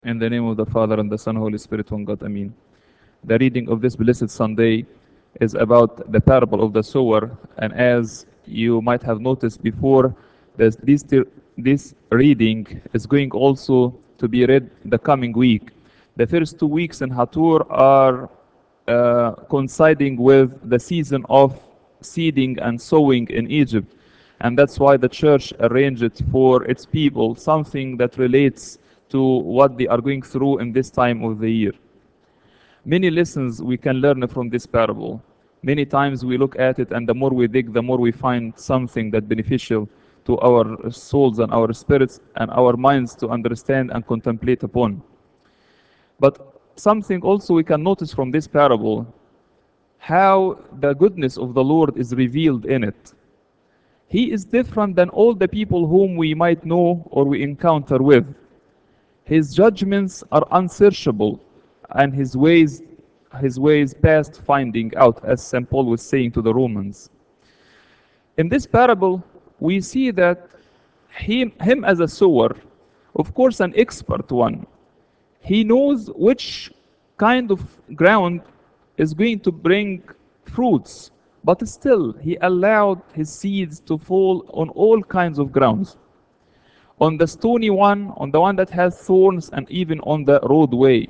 In the name of the Father, and the Son, and Holy Spirit, one God, Amen. The reading of this blessed Sunday is about the parable of the sower, and as you might have noticed before, this reading is going also to be read the coming week. The first 2 weeks in Hatur are coinciding with the season of seeding and sowing in Egypt. And that's why the church arranged for its people something that relates to what they are going through in this time of the year. Many lessons we can learn from this parable. Many times we look at it, and the more we dig, the more we find something that beneficial to our souls and our spirits and our minds to understand and contemplate upon. But something also we can notice from this parable, how the goodness of the Lord is revealed in it. He is different than all the people whom we might know or we encounter with. His judgments are unsearchable, and his ways past finding out, as St. Paul was saying to the Romans. In this parable, we see that him as a sower, of course an expert one, he knows which kind of ground is going to bring fruits, but still he allowed his seeds to fall on all kinds of grounds. On the stony one, on the one that has thorns, and even on the roadway.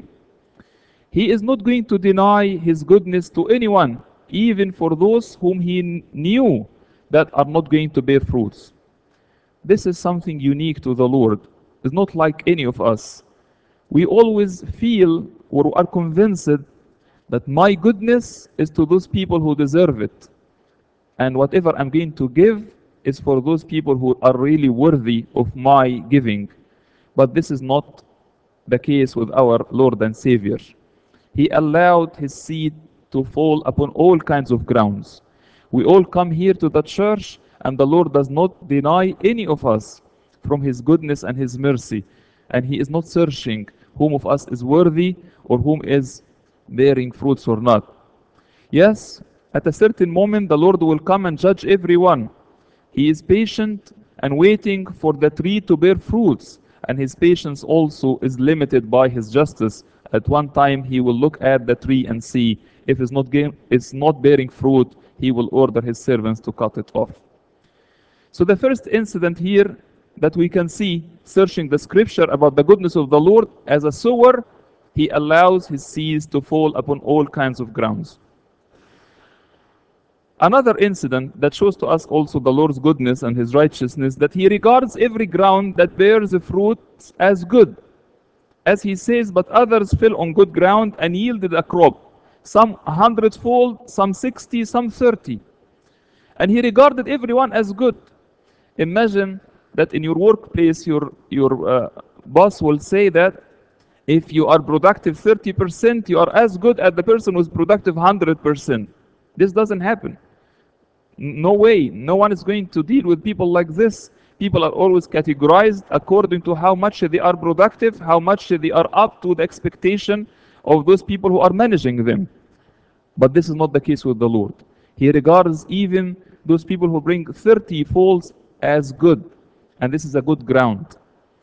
He is not going to deny his goodness to anyone, even for those whom he knew that are not going to bear fruits. This is something unique to the Lord. It's not like any of us. We always feel or are convinced that my goodness is to those people who deserve it. And whatever I'm going to give is for those people who are really worthy of my giving. But this is not the case with our Lord and Savior. He allowed his seed to fall upon all kinds of grounds. We all come here to the church, and the Lord does not deny any of us from his goodness and his mercy. And he is not searching whom of us is worthy or whom is bearing fruits or not. Yes, at a certain moment, the Lord will come and judge everyone. He is patient and waiting for the tree to bear fruits, and his patience also is limited by his justice. At one time, he will look at the tree and see if it's not bearing fruit, he will order his servants to cut it off. So, the first incident here that we can see, searching the scripture about the goodness of the Lord, as a sower, he allows his seeds to fall upon all kinds of grounds. Another incident that shows to us also the Lord's goodness and his righteousness, that he regards every ground that bears fruit as good. As he says, but others fell on good ground and yielded a crop, some 100-fold, some 60, some 30. And he regarded everyone as good. Imagine that in your workplace, your boss will say that if you are productive 30%, you are as good as the person who's productive 100%. This doesn't happen. No way. No one is going to deal with people like this. People are always categorized according to how much they are productive, how much they are up to the expectation of those people who are managing them. But this is not the case with the Lord. He regards even those people who bring 30 folds as good. And this is a good ground.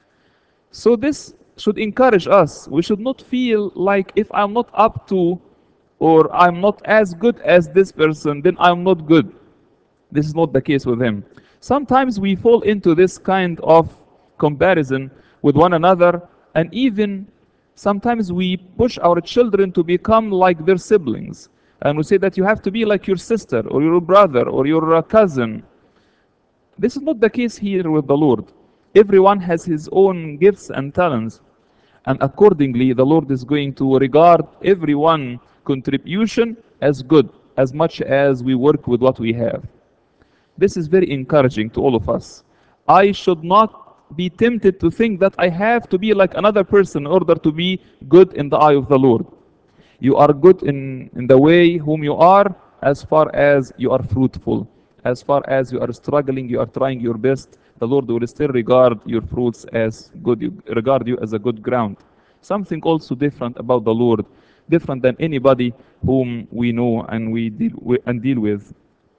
So this should encourage us. We should not feel like if I'm not up to or I'm not as good as this person, then I'm not good. This is not the case with him. Sometimes we fall into this kind of comparison with one another, and even sometimes we push our children to become like their siblings. And we say that you have to be like your sister or your brother or your cousin. This is not the case here with the Lord. Everyone has his own gifts and talents. And accordingly, the Lord is going to regard everyone contribution as good, as much as we work with what we have. This is very encouraging to all of us. I should not be tempted to think that I have to be like another person in order to be good in the eye of the Lord. You are good in the way whom you are, as far as you are fruitful. As far as you are struggling, you are trying your best, the Lord will still regard your fruits as good, regard you as a good ground. Something also different about the Lord, different than anybody whom we know and we deal with.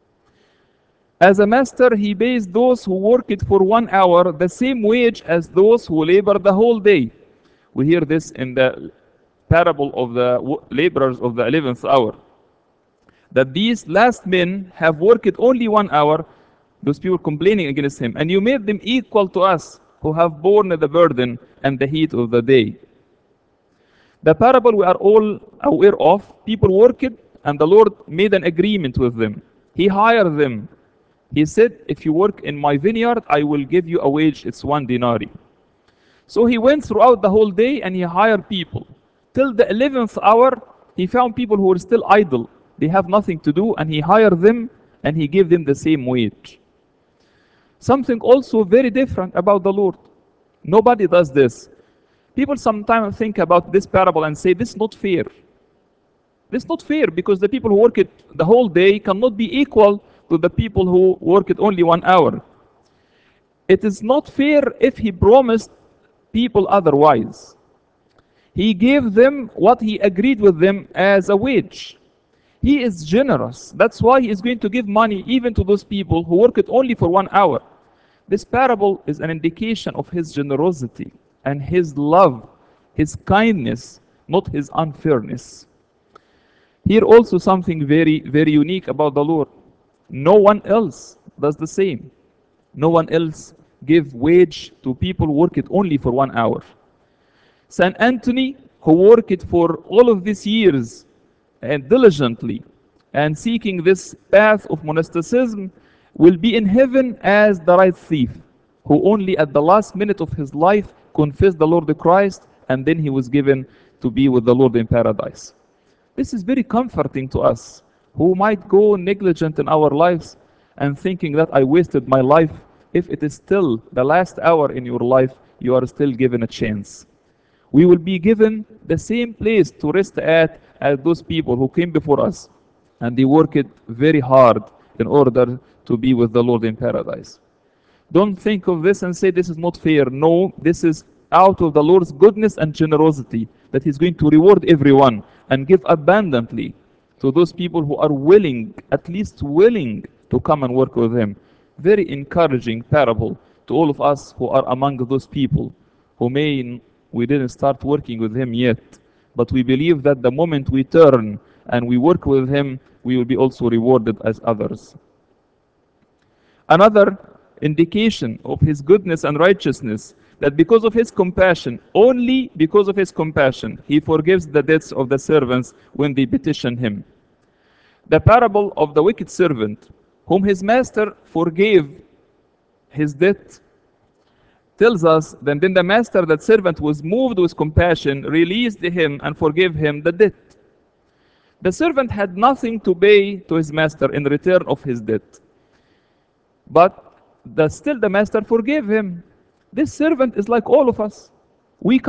As a master, he pays those who work it for 1 hour the same wage as those who labor the whole day. We hear this in the parable of the laborers of the 11th hour, that these last men have worked only 1 hour, those people complaining against him, and you made them equal to us who have borne the burden and the heat of the day. The parable we are all aware of, people worked and the Lord made an agreement with them. He hired them. He said, if you work in my vineyard, I will give you a wage, it's 1 denarii. So he went throughout the whole day and he hired people. Till the 11th hour, he found people who were still idle. They have nothing to do, and he hired them and he gave them the same wage. Something also very different about the Lord. Nobody does this. People sometimes think about this parable and say, this is not fair. This is not fair because the people who work it the whole day cannot be equal to the people who work it only 1 hour. It is not fair if he promised people otherwise. He gave them what he agreed with them as a wage. He is generous. That's why he is going to give money even to those people who work it only for 1 hour. This parable is an indication of his generosity and his love, his kindness, not his unfairness. Here also something very, very unique about the Lord. No one else does the same. No one else give wage to people who work it only for 1 hour. Saint Anthony, who worked for all of these years and diligently and seeking this path of monasticism, will be in heaven as the right thief, who only at the last minute of his life confessed the Lord Christ, and then he was given to be with the Lord in paradise. This is very comforting to us, who might go negligent in our lives and thinking that I wasted my life. If it is still the last hour in your life, you are still given a chance. We will be given the same place to rest at as those people who came before us, and they worked very hard in order to be with the Lord in paradise. Don't think of this and say this is not fair. No, this is out of the Lord's goodness and generosity that he's going to reward everyone and give abundantly to those people who are willing, at least willing, to come and work with him. Very encouraging parable to all of us who are among those people who we didn't start working with him yet, but we believe that the moment we turn and we work with him, we will be also rewarded as others. Another indication of his goodness and righteousness, that because of his compassion, only because of his compassion, he forgives the debts of the servants when they petition him. The parable of the wicked servant, whom his master forgave his debt, tells us that then the master, that servant, was moved with compassion, released him, and forgave him the debt. The servant had nothing to pay to his master in return of his debt, but still the master forgave him. This servant is like all of us. We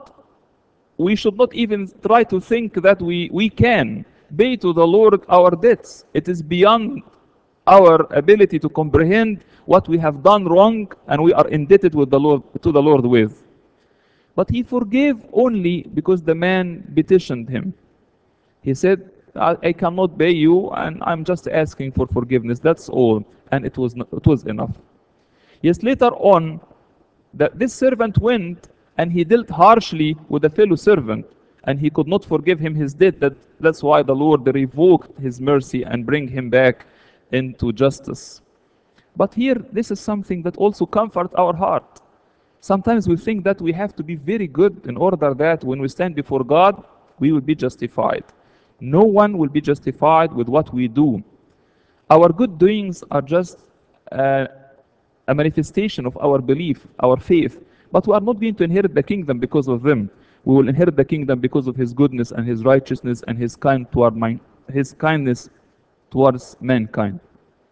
should not even try to think that we can pay to the Lord our debts. It is beyond our ability to comprehend what we have done wrong and we are indebted to the Lord with. But he forgave only because the man petitioned him. He said, I cannot pay you, and I'm just asking for forgiveness. That's all. And it was enough. Yes, later on, this servant went and he dealt harshly with a fellow servant, and he could not forgive him his debt. That's why the Lord revoked his mercy and bring him back into justice. But here, this is something that also comforts our heart. Sometimes we think that we have to be very good in order that when we stand before God, we will be justified. No one will be justified with what we do. Our good doings are just a manifestation of our belief, our faith, but we are not going to inherit the kingdom because of them. We will inherit the kingdom because of his goodness and his righteousness and his kindness towards mankind.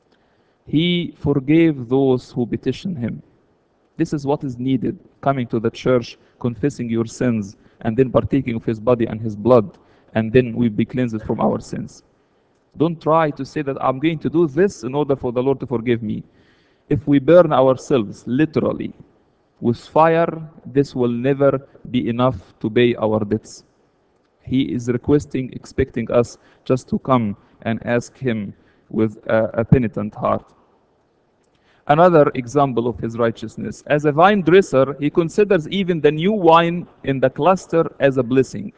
He forgave those who petition him. This is what is needed, coming to the church, confessing your sins, and then partaking of his body and his blood, and then we'll be cleansed from our sins. Don't try to say that I'm going to do this in order for the Lord to forgive me. If we burn ourselves literally with fire, this will never be enough to pay our debts. He is requesting, expecting us just to come and ask him with a penitent heart. Another example of his righteousness. As a vine dresser, he considers even the new wine in the cluster as a blessing.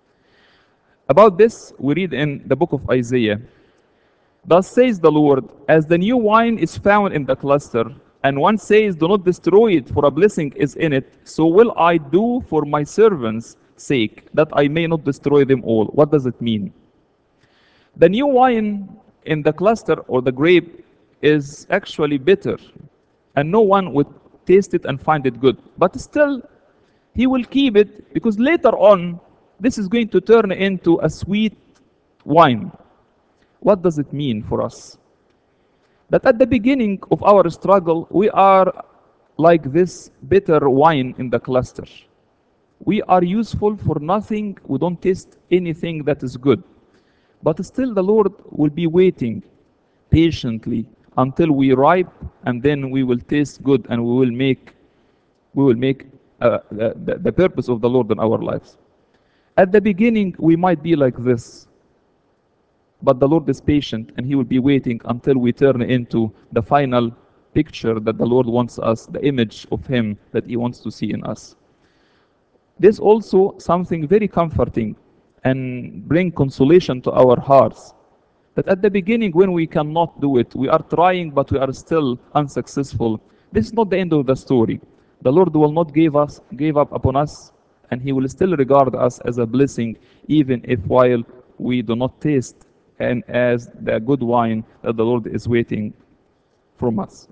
About this, we read in the book of Isaiah. Thus says the Lord, as the new wine is found in the cluster, and one says, do not destroy it, for a blessing is in it, so will I do for my servants' sake, that I may not destroy them all. What does it mean? The new wine in the cluster or the grape is actually bitter, and no one would taste it and find it good. But still, he will keep it because later on, this is going to turn into a sweet wine. What does it mean for us? That at the beginning of our struggle, we are like this bitter wine in the cluster. We are useful for nothing, we don't taste anything that is good. But still, the Lord will be waiting patiently until we ripe, and then we will taste good, and we will make the purpose of the Lord in our lives. At the beginning, we might be like this, but the Lord is patient, and He will be waiting until we turn into the final picture that the Lord wants us, the image of Him that He wants to see in us. This also something very comforting and bring consolation to our hearts. That at the beginning, when we cannot do it, we are trying, but we are still unsuccessful. This is not the end of the story. The Lord will not give up upon us, and He will still regard us as a blessing, even if while we do not taste and as the good wine that the Lord is waiting from us.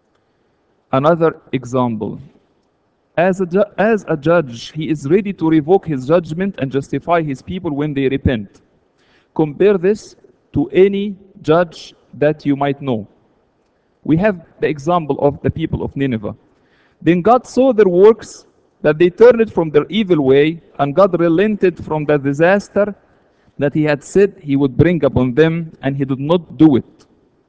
Another example. As a judge, He is ready to revoke His judgment and justify His people when they repent. Compare this to any judge that you might know. We have the example of the people of Nineveh. Then God saw their works, that they turned from their evil way, and God relented from the disaster that He had said He would bring upon them, and He did not do it.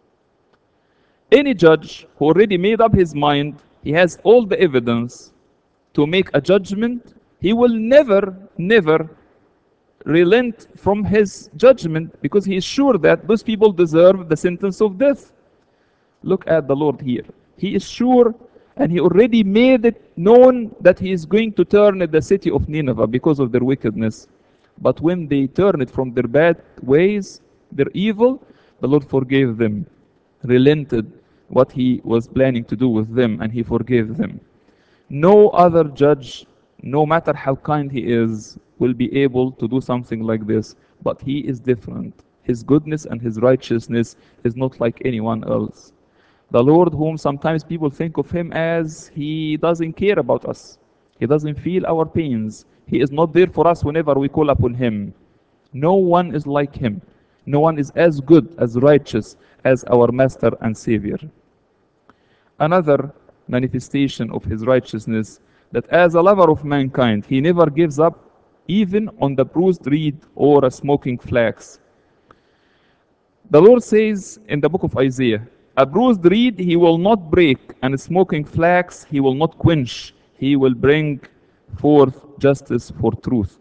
Any judge who already made up his mind, he has all the evidence to make a judgment, he will never relent from his judgment because he is sure that those people deserve the sentence of death. Look at the Lord here. He is sure, and He already made it known that He is going to turn the city of Nineveh because of their wickedness. But when they turned from their bad ways, their evil, the Lord forgave them, relented what He was planning to do with them, and He forgave them. No other judge, no matter how kind he is, will be able to do something like this. But He is different. His goodness and His righteousness is not like anyone else. The Lord, whom sometimes people think of Him as He doesn't care about us, He doesn't feel our pains, He is not there for us whenever we call upon Him. No one is like Him. No one is as good, as righteous as our Master and Savior. Another manifestation of His righteousness, that as a lover of mankind, He never gives up even on the bruised reed or a smoking flax. The Lord says in the book of Isaiah, a bruised reed He will not break, and a smoking flax He will not quench. He will bring forth justice for truth.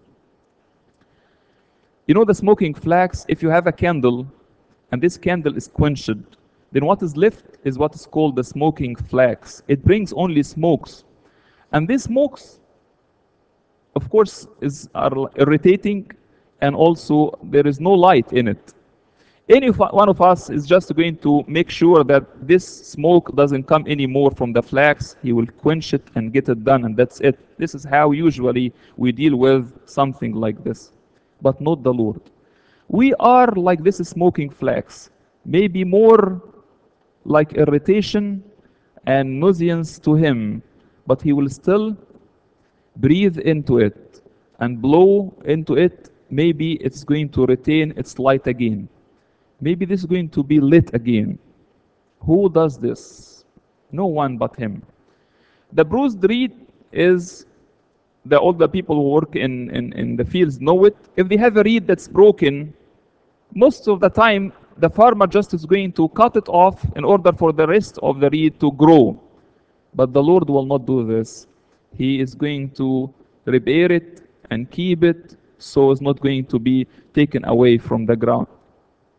You know the smoking flax, if you have a candle and this candle is quenched, then what is left is what is called the smoking flax. It brings only smokes. And these smokes, of course, are irritating, and also there is no light in it. Any one of us is just going to make sure that this smoke doesn't come anymore from the flax. He will quench it and get it done, and that's it. This is how usually we deal with something like this. But not the Lord. We are like this smoking flax, maybe more like irritation and nauseance to Him, but He will still breathe into it and blow into it. Maybe it's going to retain its light again. Maybe this is going to be lit again. Who does this? No one but Him. The bruised reed is all the people who work in the fields know it. If they have a reed that's broken, most of the time the farmer just is going to cut it off in order for the rest of the reed to grow. But the Lord will not do this. He is going to repair it and keep it so it's not going to be taken away from the ground.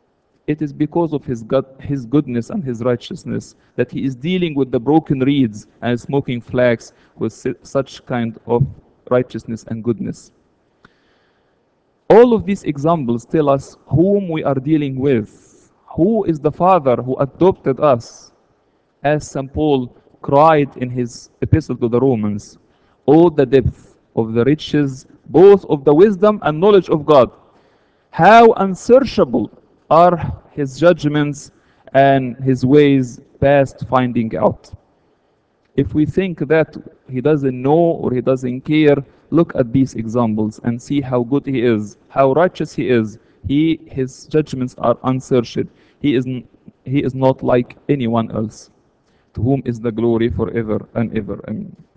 it is because of his goodness and his righteousness that he is dealing with the broken reeds and smoking flax with such kind of righteousness and goodness. All of these examples tell us whom we are dealing with, who is the Father who adopted us, as St. Paul cried in his epistle to the Romans, "Oh, the depth of the riches, both of the wisdom and knowledge of God! How unsearchable are his judgments and his ways past finding out." If we think that he doesn't know or he doesn't care, look at these examples and see how good he is, how righteous he is. His judgments are unsearched. He is not like anyone else. To whom is the glory forever and ever. Amen.